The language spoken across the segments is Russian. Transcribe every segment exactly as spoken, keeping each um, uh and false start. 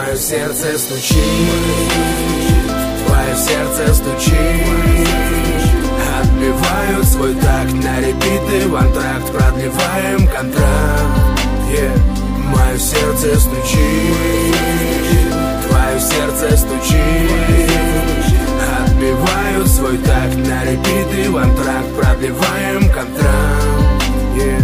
Мое сердце стучит, твое сердце стучит. Отбивают свой такт на репиты, в антракт продлеваем контракт. yeah. Мое сердце стучит, твое сердце стучит. Отбивают свой такт на репиты, в антракт продлеваем контракт. yeah.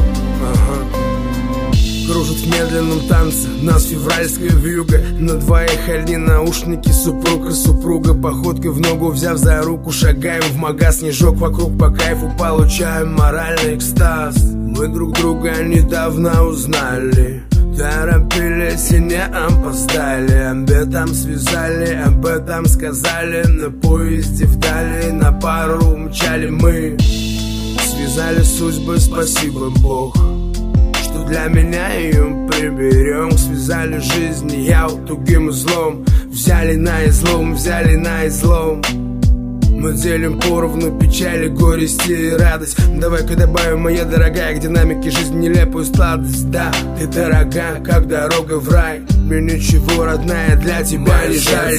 Кружат в медленном танце, нас февральская вьюга. На двоих одни наушники, супруг и супруга. Походкой в ногу взяв за руку, шагаем в магаз. Снежок вокруг по кайфу, получаем моральный экстаз. Мы друг друга недавно узнали, торопились и не опоздали. Об этом связали, об этом сказали. На поезде вдали, на пару умчали мы. Связали судьбы, спасибо Бог, что для меня ее приберег. Связали жизнь, я тугим узлом. Взяли на излом, взяли на излом. Мы делим поровну печали, горести и радость. Давай-ка добавим, моя дорогая, к динамике жизни нелепую сладость. Да, ты дорога, как дорога в рай. Мне ничего, родная, для тебя не жаль.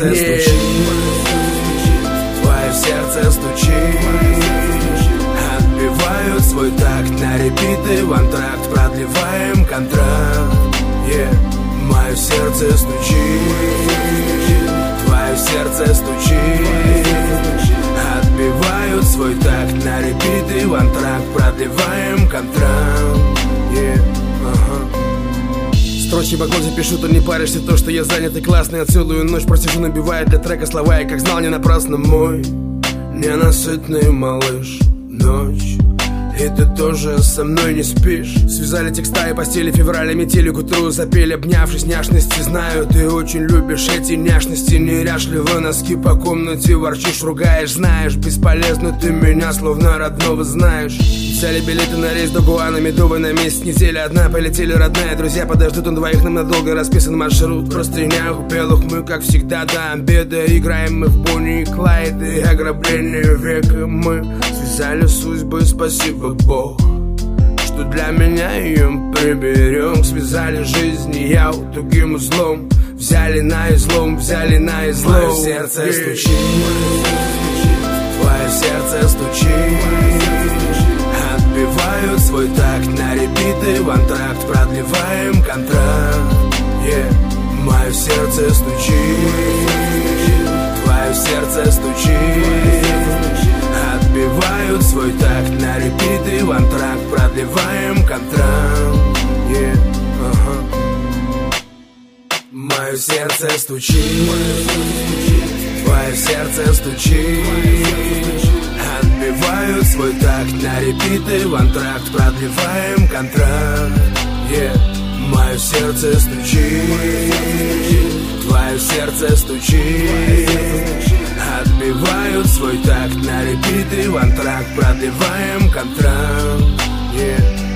Твое сердце стучит, отбивают свой такт на репиты, в антракт продлеваем контракт. yeah. Мое сердце стучит, твое сердце стучит. Отбивают свой такт на репиты, в антракт продлеваем контракт. yeah. uh-huh. Строчки в блокноте пишу, то не паришься. То, что я занят и классный, я целую ночь просижу, набивает для трека слова. И как знал, не напрасно мой ненасытный малыш. Ночь, и ты тоже со мной не спишь. Связали текста и постели, февраля метели, к утру запели, обнявшись, няшности. Знаю, ты очень любишь эти няшности. Неряшливо носки по комнате ворчишь, ругаешь. Знаешь, бесполезно ты меня, словно родного знаешь. Взяли билеты на рейс до Гуана, медовый на месяц, неделя одна. Полетели, родная, друзья подождут, он двоих нам надолго расписан маршрут. В простынях, в белых мы, как всегда, до обеда. Играем мы в Бонни и Клайд и ограбление века. Мы связали судьбы, спасибо Бог, что для меня ее приберег. Связали жизни, я тугим узлом. Взяли на излом, взяли на излом. Мое сердце yeah. стучит, твое сердце стучит. Отбивают свой такт на репиты, в антракт продлеваем контракт. yeah. Мое сердце стучит, твое сердце стучит. Отбивают свой такт на репиты, в антракт продлеваем контракт. yeah. uh-huh. Мое сердце стучит, твое сердце стучит. Отбивают свой такт на репиты, в антракт продлеваем контракт. yeah. Мое сердце стучит, твое сердце стучит. Отбивают свой такт на репиты, в антракт продлеваем контракт. yeah.